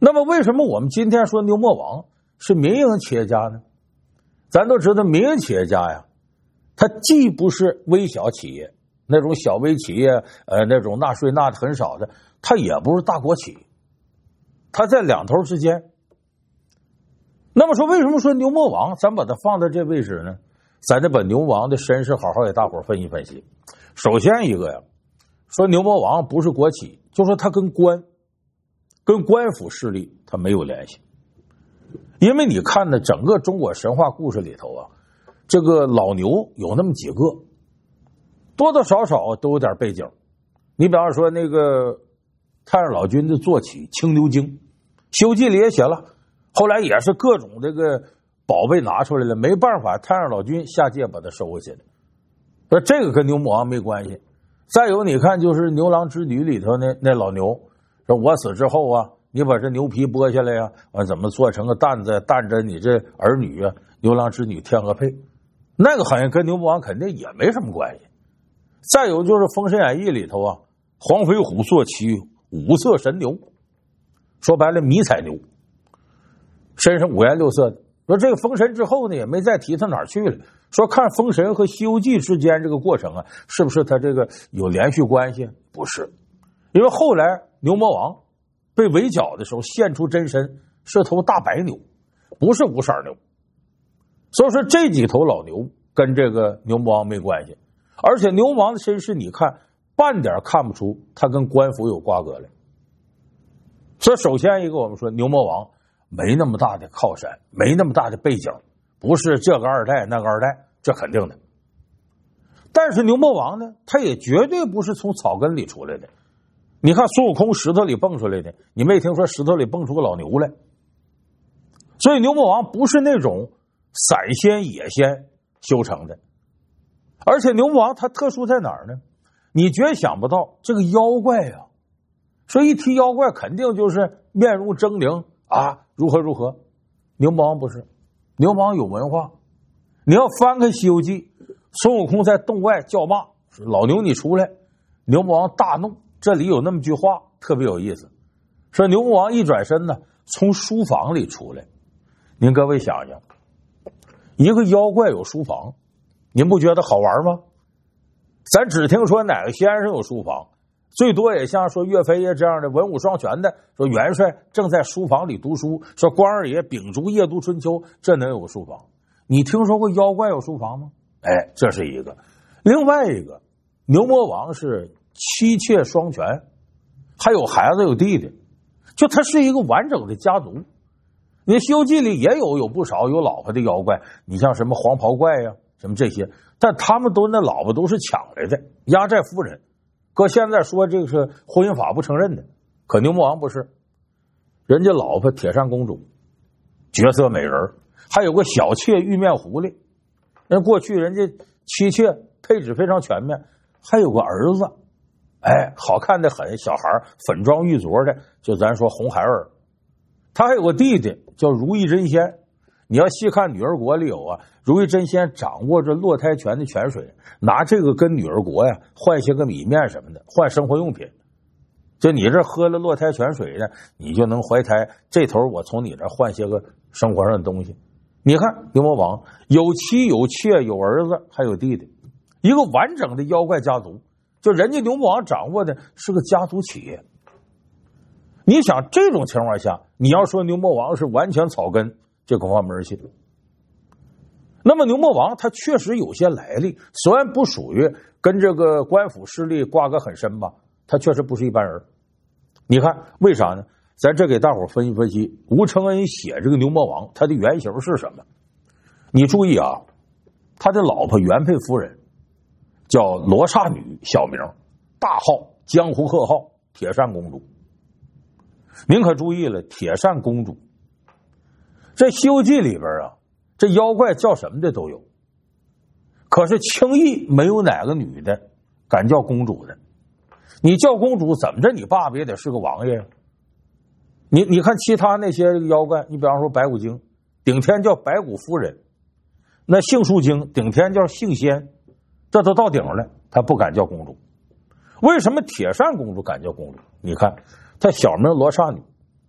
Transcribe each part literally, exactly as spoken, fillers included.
那么为什么我们今天说牛魔王是民营企业家呢？咱都知道民营企业家呀，他既不是微小企业那种小微企业，呃，那种纳税纳的很少的，他也不是大国企，他在两头之间。那么说为什么说牛魔王咱把它放在这位置呢？咱得把牛魔王的身世好好给大伙分析分析。首先一个呀，说牛魔王不是国企，就说他跟官跟官府势力他没有联系。因为你看呢，整个中国神话故事里头啊，这个老牛有那么几个，多多少少都有点背景。你比方说那个太上老君的坐骑青牛精，《西游记》里也写了，后来也是各种这个宝贝拿出来了，没办法，太上老君下界把它收回去了。那这个跟牛魔王没关系。再有你看就是牛郎织女里头那那老牛，说我死之后啊，你把这牛皮剥下来呀、啊，完怎么做成个担子，担着你这儿女啊，牛郎织女天鹅配，那个好像跟牛魔王肯定也没什么关系。再有就是《封神演义》里头啊，黄飞虎坐骑五色神牛，说白了迷彩牛，身上五颜六色的。说这个封神之后呢，也没再提他哪儿去了。说看封神和西游记之间这个过程啊，是不是他这个有连续关系？不是，因为后来牛魔王被围剿的时候现出真身是头大白牛，不是五色牛。所以说这几头老牛跟这个牛魔王没关系，而且牛魔王的身世你看半点看不出他跟官府有瓜葛来。所以首先一个我们说牛魔王没那么大的靠山，没那么大的背景，不是这个二代那个二代，这肯定的。但是牛魔王呢，他也绝对不是从草根里出来的。你看孙悟空石头里蹦出来的，你没听说石头里蹦出个老牛来。所以牛魔王不是那种散仙野仙修成的。而且牛魔王他特殊在哪儿呢？你绝想不到这个妖怪呀、啊，说一提妖怪肯定就是面容狰狞啊，如何如何。牛魔王不是，牛魔王有文化。你要翻开《西游记》，孙悟空在洞外叫骂，说老牛你出来，牛魔王大怒。这里有那么句话特别有意思，说牛魔王一转身呢，从书房里出来。您各位想想，一个妖怪有书房，您不觉得好玩吗？咱只听说哪个先生有书房，最多也像说岳飞爷这样的文武双全的，说元帅正在书房里读书，说关二爷秉烛夜读春秋，这能有书房？你听说过妖怪有书房吗？哎，这是一个。另外一个，牛魔王是妻妾双全，还有孩子有弟弟，就他是一个完整的家族。你《西游记》里也有有不少有老婆的妖怪，你像什么黄袍怪呀、啊，什么这些，但他们都那老婆都是抢来的，压寨夫人。搁现在说这个是婚姻法不承认的，可牛魔王不是，人家老婆铁扇公主，绝色美人，还有个小妾玉面狐狸。人过去人家妻妾配置非常全面，还有个儿子，哎，好看的很，小孩粉妆玉琢的，就咱说红孩儿。他还有个弟弟叫如意真仙，你要细看女儿国里有啊，如意真仙掌握着落胎泉的泉水，拿这个跟女儿国呀换些个米面什么的，换生活用品。就你这喝了落胎泉水呢，你就能怀胎，这头我从你这换些个生活上的东西。你看牛魔王有妻有妾有儿子还有弟弟，一个完整的妖怪家族。就人家牛魔王掌握的是个家族企业。你想这种情况下，你要说牛魔王是完全草根，这恐怕没人信。那么牛魔王他确实有些来历，虽然不属于跟这个官府势力瓜葛很深吧，他确实不是一般人。你看为啥呢？咱这给大伙分析分析，吴承恩写这个牛魔王他的原型是什么。你注意啊，他的老婆原配夫人叫罗刹女，小名，大号江湖贺号铁扇公主。您可注意了，铁扇公主这《西游记》里边啊，这妖怪叫什么的都有，可是轻易没有哪个女的敢叫公主的。你叫公主怎么着，你爸爸也得是个王爷。你你看其他那些妖怪，你比方说白骨精，顶天叫白骨夫人，那杏树精顶天叫杏仙，这都到顶了，他不敢叫公主。为什么铁扇公主敢叫公主？你看她小名罗刹女，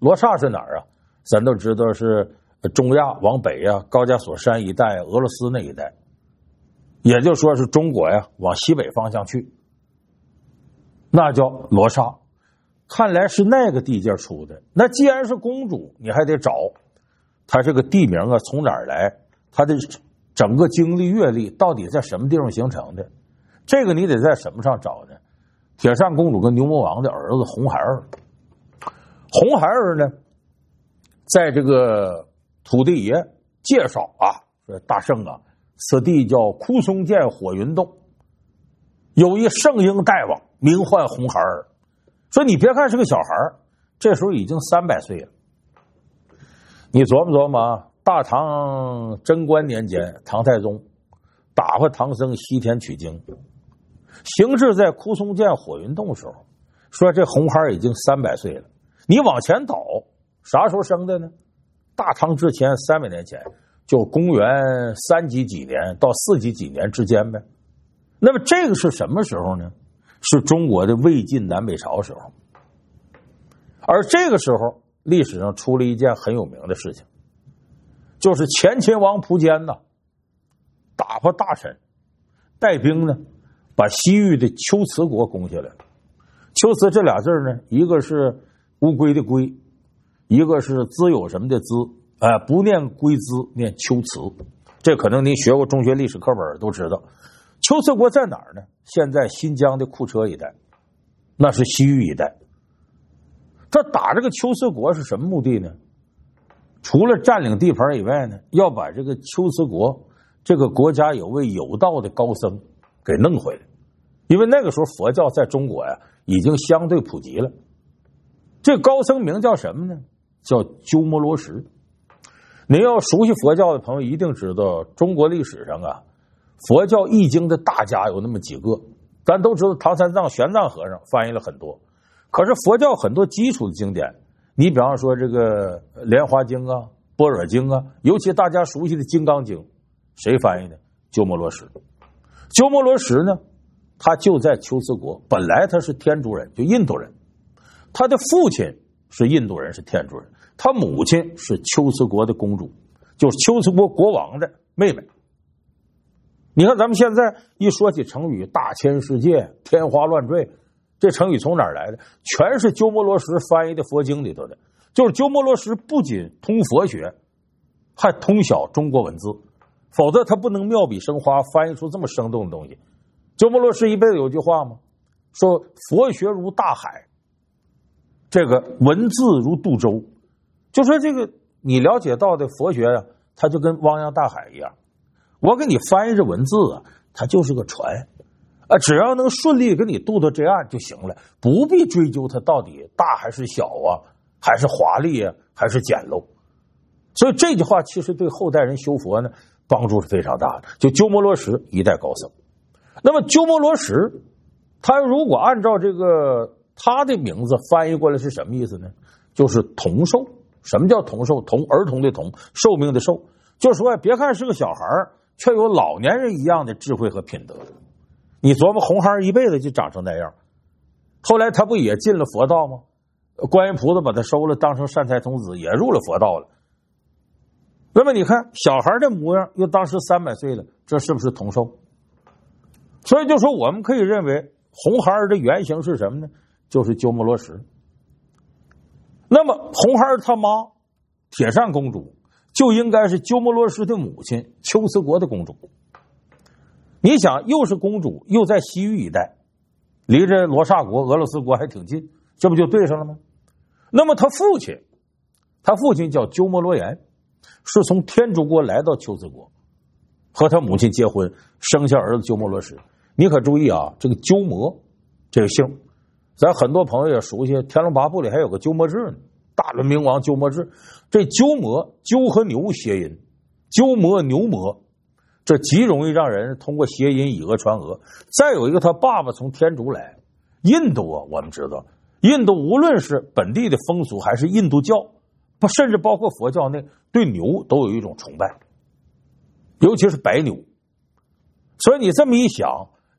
罗刹是哪儿啊？咱都知道是中亚往北啊，高加索山一带，俄罗斯那一带，也就说是中国呀往西北方向去，那叫罗刹。看来是那个地界出的。那既然是公主，你还得找它这个地名啊，从哪儿来？它的整个经历阅历到底在什么地方形成的？这个你得在什么上找呢？铁扇公主跟牛魔王的儿子红孩儿。红孩儿呢，在这个土地爷介绍啊，说大圣啊，此地叫枯松涧火云洞，有一圣婴大王，名唤红孩儿。说你别看是个小孩儿，这时候已经三百岁了。你琢磨琢磨啊，大唐贞观年间，唐太宗打发唐僧西天取经，行至在枯松涧火云洞的时候，说这红孩儿已经三百岁了。你往前倒，啥时候生的呢？大唐之前三百年前，就公元三几几年到四几几年之间呗。那么这个是什么时候呢？是中国的魏晋南北朝时候。而这个时候历史上出了一件很有名的事情，就是前秦王苻坚呢打发大臣带兵呢把西域的龟兹国攻下来了。龟兹这俩字呢，一个是乌龟的龟，一个是兹有什么的兹，哎、呃，不念龟兹，念龟兹。这可能你学过中学历史课本都知道。龟兹国在哪儿呢？现在新疆的库车一带，那是西域一带。他打这个龟兹国是什么目的呢？除了占领地盘以外呢，要把这个龟兹国这个国家有位有道的高僧给弄回来。因为那个时候佛教在中国呀已经相对普及了。这高僧名叫什么呢？叫鸠摩罗什。您要熟悉佛教的朋友一定知道，中国历史上啊，佛教译经的大家有那么几个。咱都知道唐三藏、玄奘和尚翻译了很多，可是佛教很多基础的经典，你比方说这个莲华经啊、般若经啊，尤其大家熟悉的金刚经，谁翻译的？鸠摩罗什。鸠摩罗什呢，他就在龟兹国，本来他是天竺人，就印度人，他的父亲是印度人，是天竺人，他母亲是龟兹国的公主，就是龟兹国国王的妹妹。你看咱们现在一说起成语大千世界、天花乱坠，这成语从哪儿来的？全是鸠摩罗什翻译的佛经里头的。就是鸠摩罗什不仅通佛学，还通晓中国文字，否则他不能妙笔生花翻译出这么生动的东西。鸠摩罗什一辈子有句话吗？说佛学如大海，这个文字如渡舟。就说这个你了解到的佛学啊，它就跟汪洋大海一样，我给你翻译这文字啊，它就是个船啊，只要能顺利给你渡到这岸就行了，不必追究它到底大还是小啊，还是华丽啊，还是简陋。所以这句话其实对后代人修佛呢帮助是非常大的。就鸠摩罗什一代高僧。那么鸠摩罗什他如果按照这个他的名字翻译过来是什么意思呢？就是童寿。什么叫童寿？童，儿童的童，寿命的寿。就是说别看是个小孩，却有老年人一样的智慧和品德。你琢磨红孩一辈子就长成那样，后来他不也进了佛道吗？观音菩萨把他收了，当成善财童子，也入了佛道了。那么你看小孩的模样，又当时三百岁了，这是不是童寿？所以就说我们可以认为红孩儿的原型是什么呢？就是鸠摩罗什。那么红孩儿他妈铁扇公主就应该是鸠摩罗什的母亲龟兹国的公主。你想，又是公主，又在西域一带，离着罗刹国、俄罗斯国还挺近，这不就对上了吗？那么他父亲，他父亲叫鸠摩罗炎，是从天竺国来到龟兹国，和他母亲结婚，生下儿子鸠摩罗什。你可注意啊，这个鸠摩这个姓，咱很多朋友也熟悉，《天龙八部》里还有个鸠摩智呢，大轮明王鸠摩智。这鸠摩，鸠和牛谐音，鸠摩牛摩，这极容易让人通过谐音以讹传讹。再有一个，他爸爸从天竺来，印度啊，我们知道，印度无论是本地的风俗，还是印度教，甚至包括佛教内，对牛都有一种崇拜，尤其是白牛。所以你这么一想，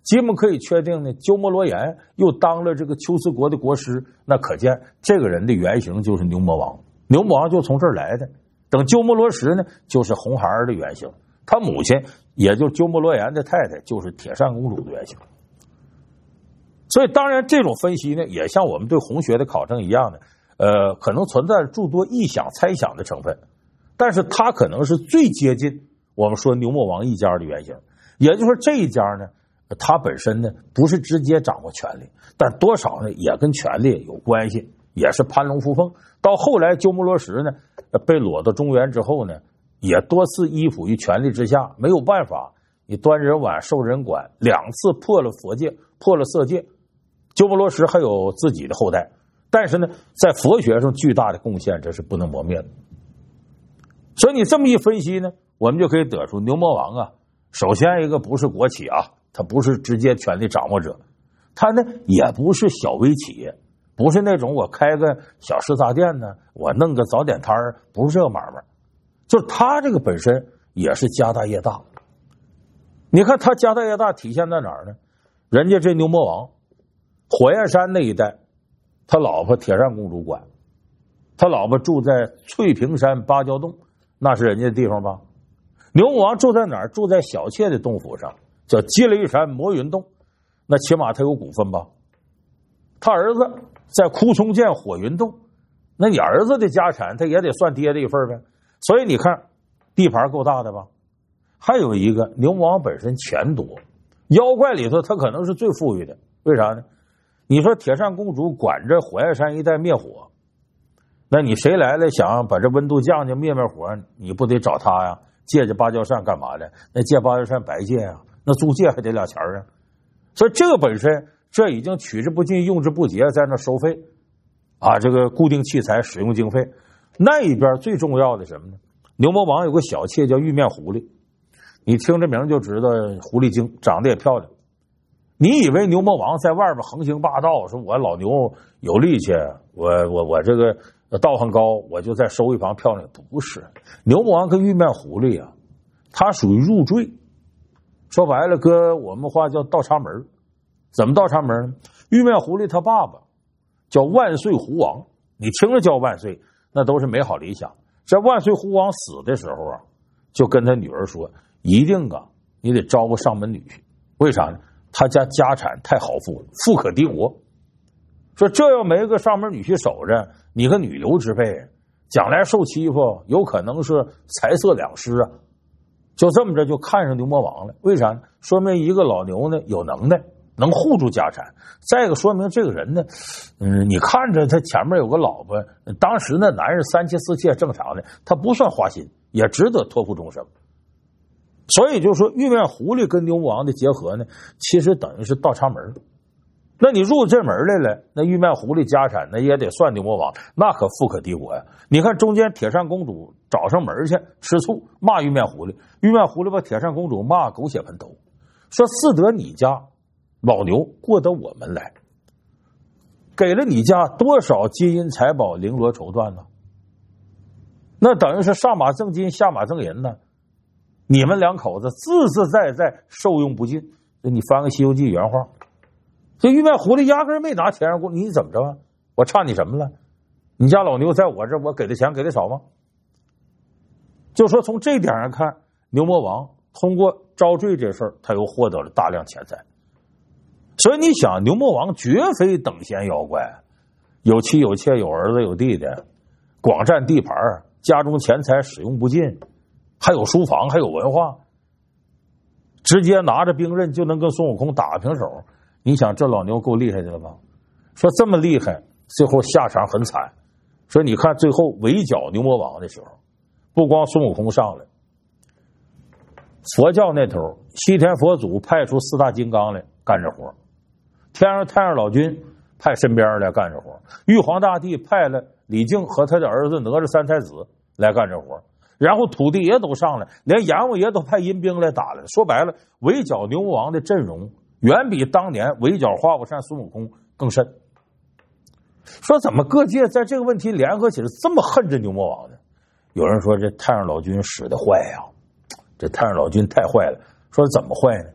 基本可以确定呢，鸠摩罗炎又当了这个龟兹国的国师，那可见这个人的原型就是牛魔王，牛魔王就从这儿来的。等鸠摩罗什呢，就是红孩儿的原型，他母亲也就是鸠摩罗炎的太太，就是铁扇公主的原型。所以当然这种分析呢，也像我们对红学的考证一样的，呃，可能存在诸多臆想猜想的成分，但是它可能是最接近我们说牛魔王一家的原型。也就是说这一家呢，他本身呢不是直接掌握权力，但多少呢也跟权力有关系，也是攀龙附凤。到后来鸠摩罗什呢被裸到中原之后呢，也多次依附于权力之下，没有办法，你端人碗受人管，两次破了佛戒，破了色戒。鸠摩罗什还有自己的后代，但是呢在佛学上巨大的贡献，这是不能磨灭的。所以你这么一分析呢，我们就可以得出牛魔王啊，首先一个不是国企啊，他不是直接权力掌握者，他呢也不是小微企业，不是那种我开个小食杂店呢，我弄个早点摊儿，不是这个买卖，就是他这个本身也是家大业大。你看他家大业大体现在哪儿呢？人家这牛魔王火焰山那一带，他老婆铁扇公主管，他老婆住在翠屏山芭蕉洞，那是人家的地方吧。牛魔王住在哪儿？住在小妾的洞府上，叫积雷山魔云洞，那起码他有股份吧。他儿子在枯松涧火云洞，那你儿子的家产他也得算爹的一份呗。所以你看地盘够大的吧。还有一个，牛魔王本身钱多，妖怪里头他可能是最富裕的。为啥呢？你说铁扇公主管着火焰山一带灭火，那你谁来了想把这温度降降灭灭火，你不得找他呀？借着芭蕉扇干嘛的？那借芭蕉扇白借啊，那租借还得俩钱啊。所以这个本身这已经取之不尽用之不竭，在那收费啊，这个固定器材使用经费。那一边最重要的什么呢？牛魔王有个小妾叫玉面狐狸，你听这名就知道狐狸精，长得也漂亮。你以为牛魔王在外边横行霸道，说我老牛有力气，我我我这个道行高，我就再收一房漂亮？不是，牛魔王跟玉面狐狸啊，他属于入赘。说白了，搁我们话叫倒插门。怎么倒插门呢？玉面狐狸他爸爸叫万岁狐王，你听着叫万岁，那都是美好理想。这万岁狐王死的时候啊，就跟他女儿说，一定啊，你得招个上门女婿。为啥呢？他家家产太豪富了，富可敌国。说这要没个上门女婿守着，你个女流之辈，将来受欺负，有可能是财色两失啊。就这么着就看上牛魔王了。为啥呢？说明一个老牛呢有能耐，能护住家产。再一个说明这个人呢，嗯，你看着他前面有个老婆，当时那男人三妻四妾正常的，他不算花心，也值得托付终生。所以就说玉面狐狸跟牛魔王的结合呢，其实等于是倒插门。那你入这门来了，那玉面狐狸家产那也得算牛魔王，那可富可敌国呀。你看中间铁扇公主找上门去吃醋，骂玉面狐狸，玉面狐狸把铁扇公主骂狗血喷头，说似得你家老牛过得我们来，给了你家多少金银财宝绫罗绸缎呢？那等于是上马赠金下马赠银呢。你们两口子自自在在受用不尽。你翻个西游记原话，这玉面狐狸压根没拿钱让过你，怎么着啊？我差你什么了？你家老牛在我这，我给的钱给的少吗？就说从这点上看，牛魔王通过招赘这事儿，他又获得了大量钱财。所以你想，牛魔王绝非等闲妖怪，有妻有妾有儿子有弟弟，广占地盘，家中钱财使用不尽，还有书房还有文化，直接拿着兵刃就能跟孙悟空打个平手。你想这老牛够厉害的了吧？说这么厉害，最后下场很惨。说你看最后围剿牛魔王的时候，不光孙悟空上来，佛教那头西天佛祖派出四大金刚来干这活，天上太上老君派身边来干这活，玉皇大帝派了李靖和他的儿子哪吒三太子来干这活，然后土地爷都上来，连阎王爷都派阴兵来打了。说白了，围剿牛魔王的阵容远比当年围剿花果山孙悟空更甚。说怎么各界在这个问题联合起来这么恨这牛魔王呢？有人说这太上老君使得坏呀、啊，这太上老君太坏了。说怎么坏呢？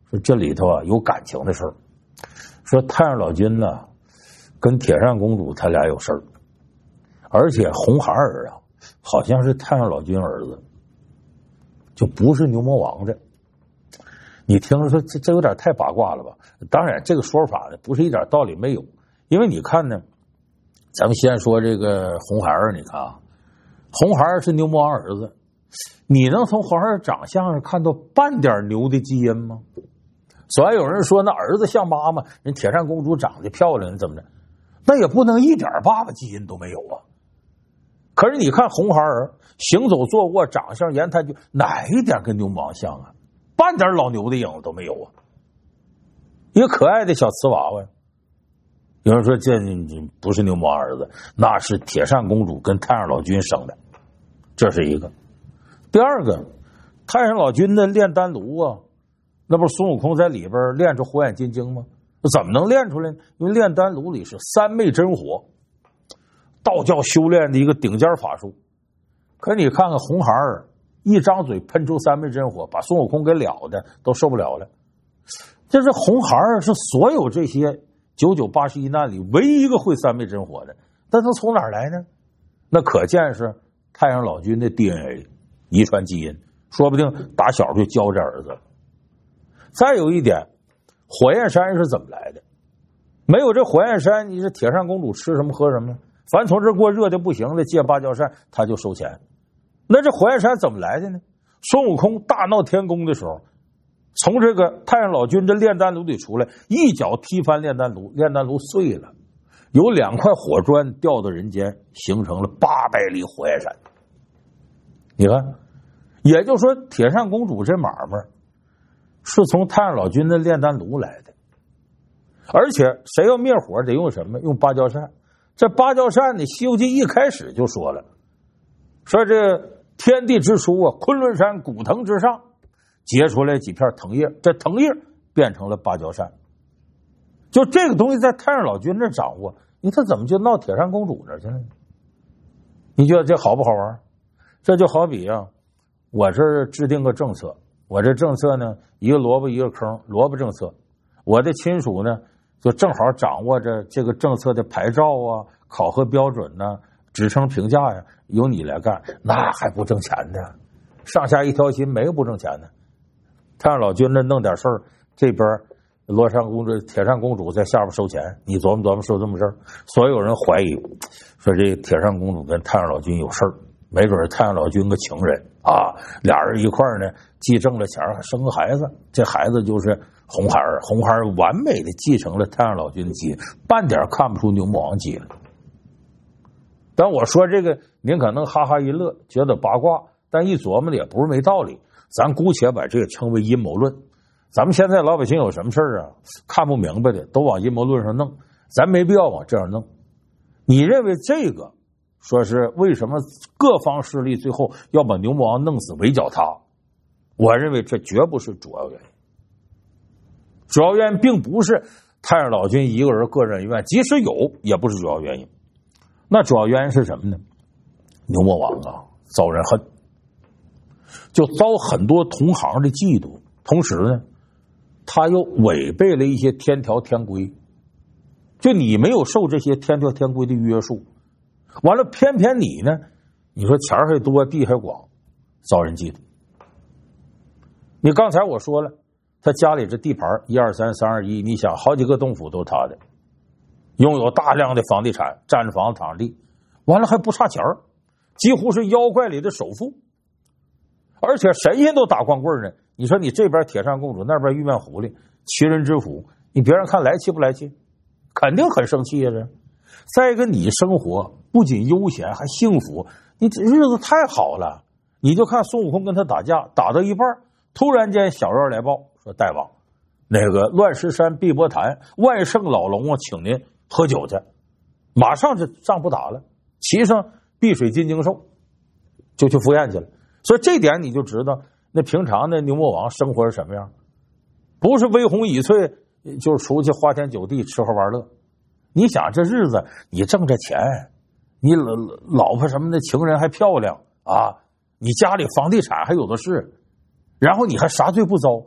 说这里头啊有感情的事儿。说太上老君呢跟铁扇公主他俩有事儿，而且红孩儿啊好像是太上老君儿子，就不是牛魔王的。你听着说这这有点太八卦了吧？当然这个说法呢不是一点道理没有，因为你看呢，咱们先说这个红孩儿，你看啊，红孩儿是牛魔王儿子，你能从红孩儿长相上看到半点牛的基因吗？所以有人说那儿子像妈妈，人铁扇公主长得漂亮怎么的，那也不能一点爸爸基因都没有啊。可是你看红孩儿行走坐卧长相言谈就哪一点跟牛魔王像啊？半点老牛的影子都没有啊！一个可爱的小瓷娃娃。有人说这不是牛魔王儿子，那是铁扇公主跟太上老君生的，这是一个。第二个，太上老君的炼丹炉啊，那不是孙悟空在里边炼出火眼金睛吗？怎么能炼出来呢？因为炼丹炉里是三昧真火，道教修炼的一个顶尖法术。可你看看红孩儿一张嘴喷出三昧真火，把孙悟空给了的都受不了了。这是红孩儿是所有这些九九八十一难里唯一一个会三昧真火的，那能从哪儿来呢？那可见是太上老君的 D N A 遗传基因，说不定打小就教这儿子。再有一点，火焰山是怎么来的？没有这火焰山，你这铁扇公主吃什么喝什么？凡从这过热的不行的，借芭蕉扇他就收钱。那这火焰山怎么来的呢？孙悟空大闹天宫的时候，从这个太上老君的炼丹炉里出来，一脚踢翻炼丹炉，炼丹炉碎了，有两块火砖掉到人间，形成了八百里火焰山。你看，也就是说铁扇公主这买卖是从太上老君的炼丹炉来的。而且谁要灭火得用什么？用芭蕉扇。这芭蕉扇呢，《西游记》一开始就说了，说这天地之初啊，昆仑山古藤之上结出来几片藤叶，这藤叶变成了芭蕉扇。就这个东西在太上老君这掌握，你他怎么就闹铁扇公主那去了？你觉得这好不好玩？这就好比啊，我这制定个政策，我这政策呢，一个萝卜一个坑，萝卜政策，我的亲属呢就正好掌握着这个政策的牌照啊、考核标准呢、啊、职称评价呀，由你来干，那还不挣钱呢？上下一条心，没有不挣钱的。太上老君这弄点事儿，这边罗山公主、铁扇公主在下边收钱，你琢磨琢磨收这么事儿，所有人怀疑说这铁扇公主跟太上老君有事儿，没准是太上老君个情人啊，俩人一块儿呢，既挣了钱还生个孩子，这孩子就是红孩儿。红孩儿完美的继承了太上老君的基因，半点看不出牛魔王基因。但我说这个，您可能哈哈一乐，觉得八卦，但一琢磨的也不是没道理。咱姑且把这个称为阴谋论。咱们现在老百姓有什么事儿啊，看不明白的都往阴谋论上弄，咱没必要往这样弄。你认为这个说是为什么各方势力最后要把牛魔王弄死围剿他？我认为这绝不是主要原因。主要原因并不是太上老君一个人个人恩怨，即使有也不是主要原因。那主要原因是什么呢？牛魔王啊遭人恨，就遭很多同行的嫉妒，同时呢他又违背了一些天条天规，就你没有受这些天条天规的约束，完了偏偏你呢，你说钱还多地还广，遭人嫉妒。你刚才我说了，他家里这地盘一二三三二一，你想好几个洞府都是他的，拥有大量的房地产，占着房子躺地，完了还不差钱儿，几乎是妖怪里的首富，而且神仙都打光棍呢。你说你这边铁扇公主，那边玉面狐狸，奇人之福，你别人看来气不来气？肯定很生气呀！这再一个，你生活不仅悠闲还幸福，你这日子太好了。你就看孙悟空跟他打架，打到一半，突然间小人来报说：“大王，那个乱石山碧波潭万圣老龙啊，请您喝酒去。”马上这仗不打了，骑上碧水金睛兽就去赴宴去了。所以这点你就知道，那平常的牛魔王生活是什么样？不是威红倚翠，就是出去花天酒地吃喝玩乐。你想这日子，你挣着钱，你老老婆什么的情人还漂亮啊，你家里房地产还有的是，然后你还啥罪不遭，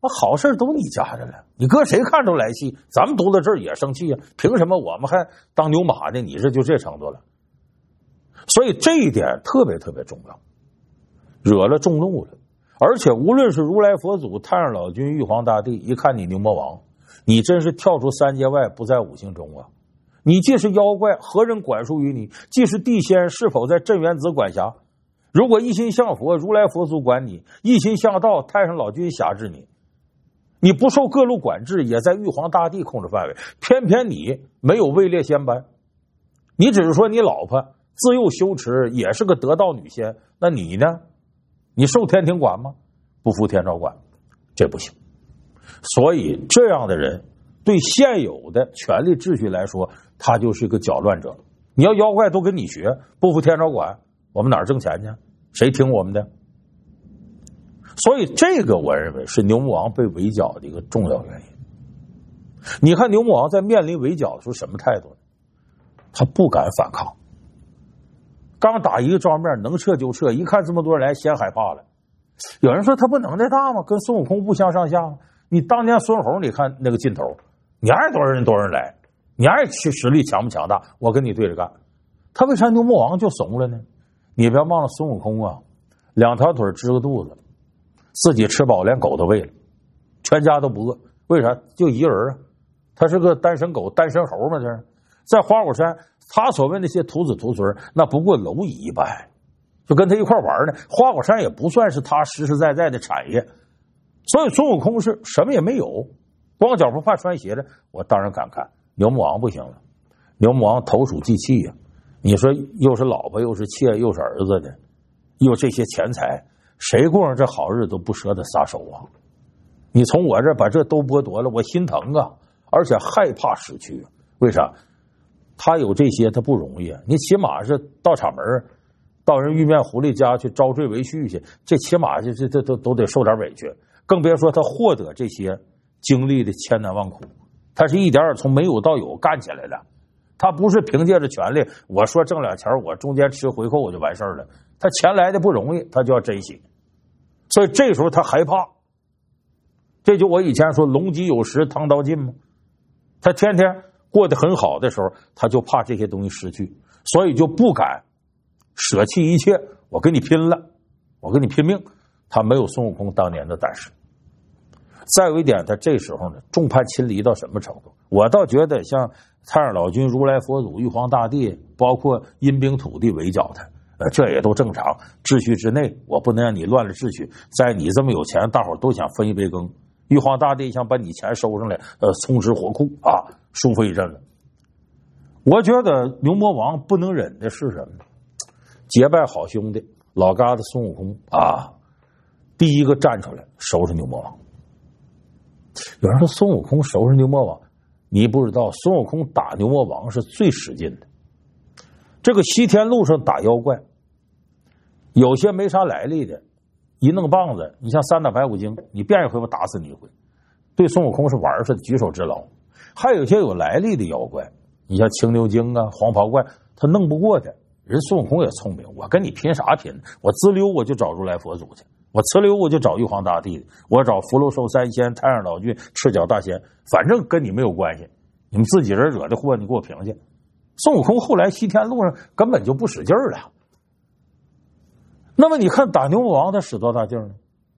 好事都你家的了，你搁谁看都来气，咱们读到这儿也生气啊！凭什么我们还当牛马呢？你这就这程度了。所以这一点特别特别重要，惹了众怒了。而且无论是如来佛祖、太上老君、玉皇大帝，一看你牛魔王，你真是跳出三界外，不在五行中啊！你既是妖怪，何人管束于你？既是地仙，是否在镇元子管辖？如果一心向佛，如来佛祖管你；一心向道，太上老君辖制你。你不受各路管制，也在玉皇大帝控制范围。偏偏你没有位列仙班，你只是说你老婆自幼修持，也是个得道女仙，那你呢？你受天庭管吗？不服天朝管，这不行。所以这样的人对现有的权力秩序来说，他就是一个搅乱者。你要妖怪都跟你学，不服天朝管，我们哪儿挣钱去？谁听我们的？所以这个我认为是牛魔王被围剿的一个重要原因。你看牛魔王在面临围剿的时候什么态度呢？他不敢反抗，刚打一个照面能撤就撤，一看这么多人来先害怕了。有人说他不能耐大吗？跟孙悟空不相上下吗？你当年孙猴你看那个劲头，你爱多少人多少人来，你爱实力强不强大，我跟你对着干。他为啥牛魔王就怂了呢？你不要忘了孙悟空啊，两条腿支个肚子，自己吃饱连狗都喂了，全家都不饿。为啥？就一人啊，他是个单身狗单身猴嘛。这在花果山，他所谓那些徒子徒孙那不过蝼蚁一般，就跟他一块玩呢。花果山也不算是他实实在在的产业，所以孙悟空是什么也没有，光脚不怕穿鞋的。我当然敢看牛魔王不行了，牛魔王投鼠忌器呀、啊。你说又是老婆又是妾又是儿子的，又这些钱财，谁过上这好日子都不舍得撒手啊！你从我这把这都剥夺了，我心疼啊，而且害怕失去。为啥？他有这些他不容易啊，你起码是到场门到人玉面狐狸家去招赘为婿去，这起码这这这都都得受点委屈，更别说他获得这些经历的千难万苦，他是一点点从没有到有干起来的。他不是凭借着权力，我说挣俩钱我中间吃回扣我就完事儿了，他钱来的不容易，他就要珍惜。所以这时候他害怕，这就我以前说龙脊有时汤刀尽嘛，他天天过得很好的时候，他就怕这些东西失去，所以就不敢舍弃一切，我跟你拼了，我跟你拼命。他没有孙悟空当年的胆识。再有一点，他这时候呢众叛亲离到什么程度？我倒觉得像太上老君、如来佛祖、玉皇大帝，包括阴兵土地围剿他，呃，这也都正常，秩序之内，我不能让你乱了秩序。在你这么有钱，大伙儿都想分一杯羹，玉皇大帝想把你钱收上来，呃，充实火库啊，舒服一阵子。我觉得牛魔王不能忍的是什么呢？结拜好兄弟老疙瘩孙悟空啊，第一个站出来收拾牛魔王。有人说孙悟空收拾牛魔王，你不知道孙悟空打牛魔王是最使劲的。这个西天路上打妖怪，有些没啥来历的，一弄棒子，你像三打白骨精，你变一回我打死你一回，对孙悟空是玩似的，举手之劳。还有些有来历的妖怪，你像青牛精啊、黄袍怪，他弄不过他。人孙悟空也聪明，我跟你拼啥拼？我滋溜我就找如来佛祖去，我呲溜我就找玉皇大帝，我找福禄寿三仙、太上老君、赤脚大仙，反正跟你没有关系，你们自己人惹的祸，你给我平去。孙悟空后来西天路上根本就不使劲儿了。那么你看打牛魔王他使多大劲儿呢？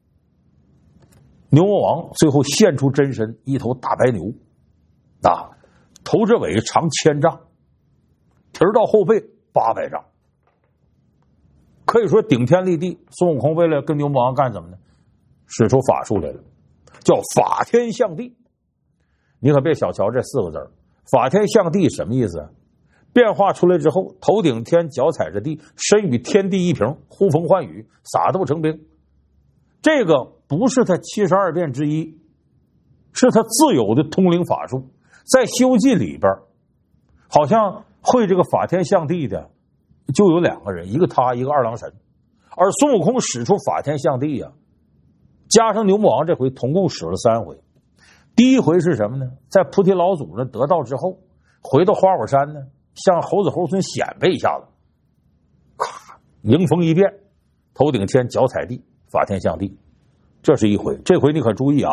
牛魔王最后现出真身，一头大白牛啊，头至尾长千丈，蹄儿到后背八百丈，可以说顶天立地。孙悟空为了跟牛魔王干什么呢？使出法术来了，叫法天象地。你可别小瞧这四个字，法天象地什么意思啊？变化出来之后，头顶天，脚踩着地，身与天地一平，呼风唤雨，撒豆成兵。这个不是他七十二变之一，是他自有的通灵法术。在《西游记》里边，好像会这个法天象地的就有两个人，一个他，一个二郎神。而孙悟空使出法天象地啊，加上牛魔王这回总共使了三回。第一回是什么呢？在菩提老祖呢得道之后，回到花果山呢，向猴子猴孙显摆一下子，咔，迎风一变，头顶天，脚踩地，法天象地，这是一回。这回你可注意啊，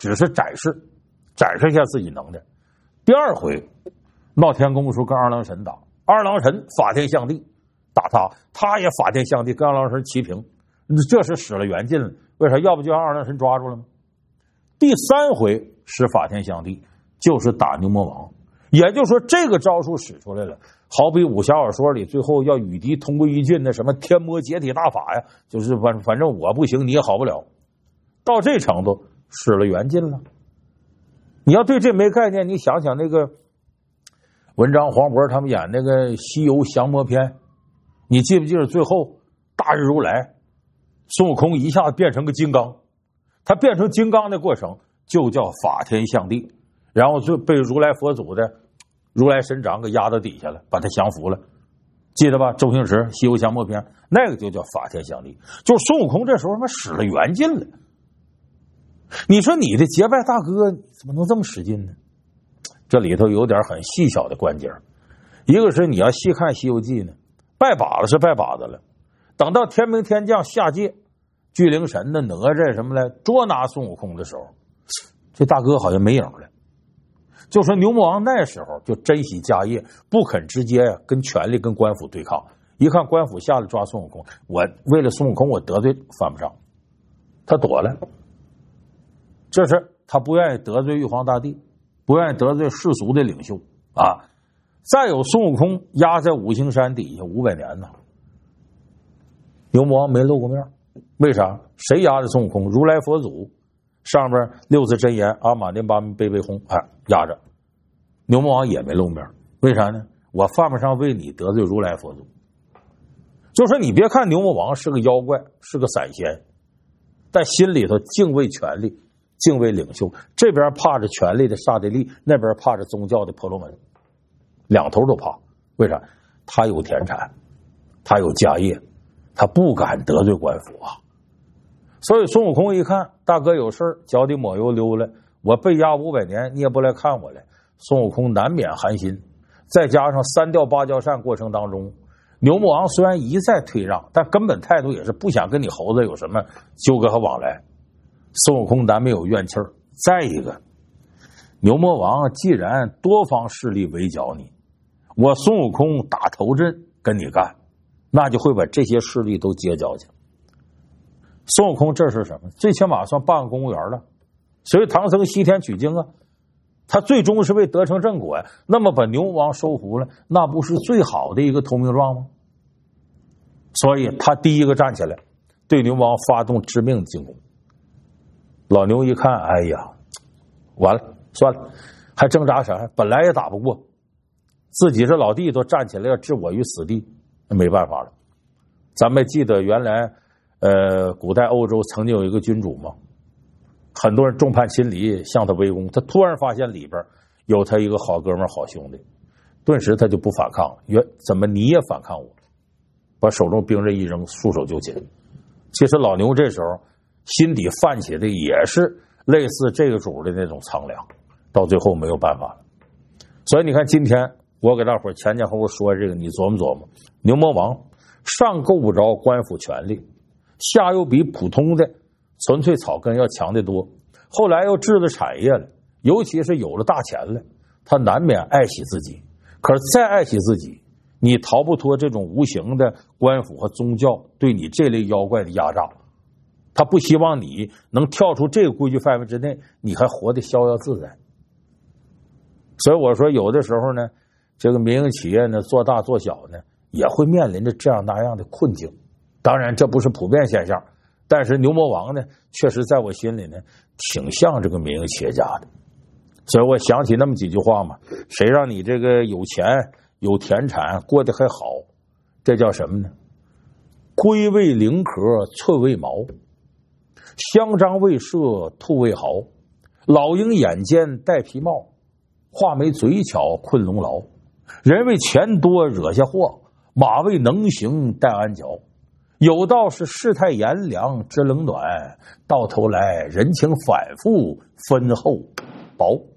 只是展示，展示一下自己能耐。第二回，闹天宫的时候跟二郎神打，二郎神法天象地打他，他也法天象地跟二郎神齐平，这是使了远劲了。为啥？要不就让二郎神抓住了吗？第三回使法天象地，就是打牛魔王。也就是说，这个招数使出来了，好比武侠小说里最后要与敌同归于尽的什么天魔解体大法呀，就是反反正我不行，你也好不了。到这程度使了远劲了。你要对这没概念，你想想那个文章黄渤他们演那个《西游降魔篇》，你记不记得最后大日如来孙悟空一下子变成个金刚，他变成金刚的过程就叫法天象地，然后就被如来佛祖的如来神掌给压到底下了，把他降服了，记得吧？周星驰《西游降魔篇》那个就叫法天象地，就是孙悟空这时候他妈使了远劲了。你说你的结拜大哥怎么能这么使劲呢？这里头有点很细小的关节，一个是你要细看《西游记》呢，拜把子是拜把子了，等到天兵天将下界，巨灵神的哪吒什么来捉拿孙悟空的时候，这大哥好像没影了。就说牛魔王那时候就珍惜家业，不肯直接跟权力跟官府对抗，一看官府下来抓孙悟空，我为了孙悟空我得罪犯不上，他躲了。这是他不愿意得罪玉皇大帝，不愿意得罪世俗的领袖啊。再有孙悟空压在五行山底下五百年呢，牛魔王没露过面，为啥？谁压着孙悟空？如来佛祖上边六字真言阿玛尼巴咪贝贝轰，哎，压着。牛魔王也没露面，为啥呢？我犯不上为你得罪如来佛祖。就说你别看牛魔王是个妖怪，是个散仙，但心里头敬畏权力，敬畏领袖，这边怕着权力的刹帝利，那边怕着宗教的婆罗门，两头都怕。为啥？他有田产，他有家业，他不敢得罪官府啊。所以孙悟空一看大哥有事，脚底抹油溜了，我被压五百年，你也不来看我来，孙悟空难免寒心。再加上三调芭蕉扇过程当中，牛魔王虽然一再退让，但根本态度也是不想跟你猴子有什么纠葛和往来。孙悟空难免有怨气儿。再一个，牛魔王既然多方势力围剿你，我孙悟空打头阵跟你干，那就会把这些势力都结交去。孙悟空这是什么？最起码算办个公务员了，所以唐僧西天取经啊，他最终是为得成正果呀。那么把牛魔王收服了，那不是最好的一个投名状吗？所以他第一个站起来，对牛魔王发动致命进攻。老牛一看，哎呀，完了，算了，还挣扎啥？本来也打不过，自己这老弟都站起来要置我于死地，那没办法了。咱们记得原来呃，古代欧洲曾经有一个君主嘛，很多人众叛亲离向他围攻，他突然发现里边有他一个好哥们好兄弟，顿时他就不反抗了。原怎么你也反抗我？把手中兵刃一扔，束手就擒。其实老牛这时候心底泛起的也是类似这个主的那种苍凉，到最后没有办法了。所以你看今天我给大伙前前后后说这个，你琢磨琢磨，牛魔王上够不着官府权力，下又比普通的纯粹草根要强得多，后来又制了产业了，尤其是有了大钱了，他难免爱惜自己。可是再爱惜自己，你逃不脱这种无形的官府和宗教对你这类妖怪的压榨。他不希望你能跳出这个规矩范围之内，你还活得逍遥自在。所以我说有的时候呢，这个民营企业呢做大做小呢也会面临着这样那样的困境。当然这不是普遍现象，但是牛魔王呢确实在我心里呢挺像这个民营企业家的。所以我想起那么几句话嘛，谁让你这个有钱有田产过得还好，这叫什么呢？龟未灵壳寸未毛，香樟未设兔未毫，老鹰眼尖戴皮帽，画眉嘴巧困龙牢，人为钱多惹下祸，马为能行戴鞍脚，有道是世态炎凉知冷暖，到头来人情反复分厚薄。